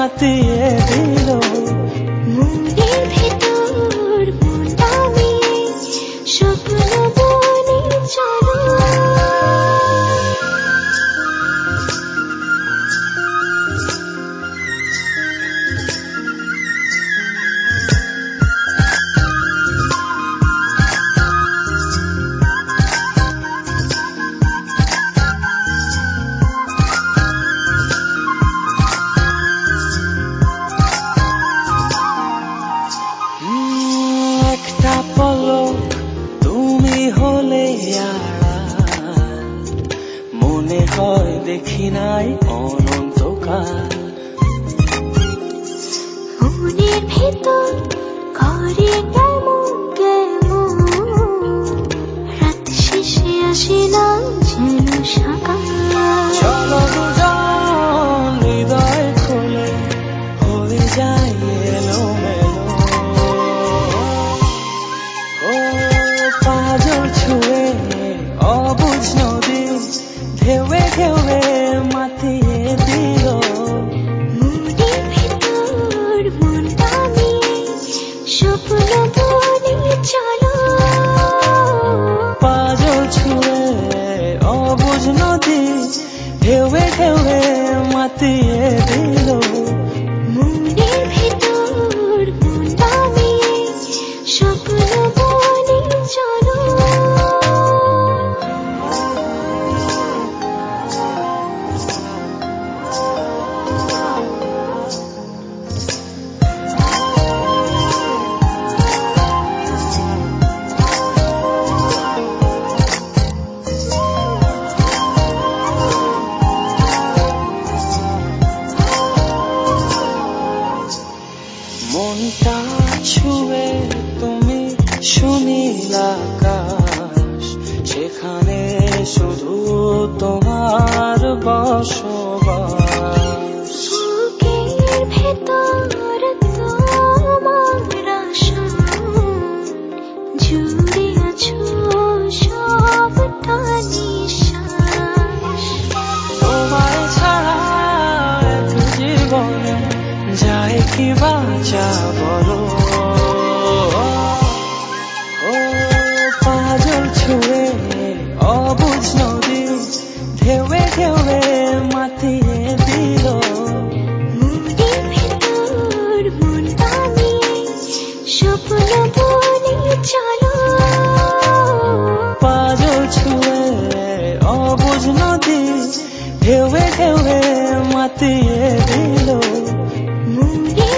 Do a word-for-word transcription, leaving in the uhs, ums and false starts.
মাতিয়ে দিল মনের ভেতর মন নামিয়ে স্বপ্ন বনে চলো একটা পলক তুমি হলে আড়াল মনে হয় দেখি নাই অনন্তকাল মনের ভেতর করে কেমন কেমন রাত শেষে আসে না যেন সকাল চলো দুজন হৃদয় খোলে হয়ে যায় এলোমেলো ও পাজল ছুঁয়ে অবুঝ নদী ঢেউে ঢেউে মাতিয়ে দিল মনের ভেতর মন নামিয়ে স্বপ্ন বনে চলো পাজল ছুঁয়ে অবুঝ নদী ঢেউে ঢেউে মাতিয়ে দিল মনের ভেতর মন নামিয়ে স্বপ্ন বনে চলো মনটা ছুঁয়ে তুমি সুনীল আকাশ সেখানে শুধু তোমার বসবাস বুকের ভেতর তোমার আশা জুড়ে আছো সবটা নিঃশ্বাস তোমায় ছাড়া এক জীবনে যায় কি বাঁচা বলো ও পাজল ছুঁয়ে অবুঝ নদী ঢেউে ঢেউে মাতিয়ে দিল মনের ভেতর মন নামিয়ে স্বপ্ন বনে চলো পাজল ছুঁয়ে অবুঝ নদী ঢেউে ঢেউে মাতিয়ে দিল মনের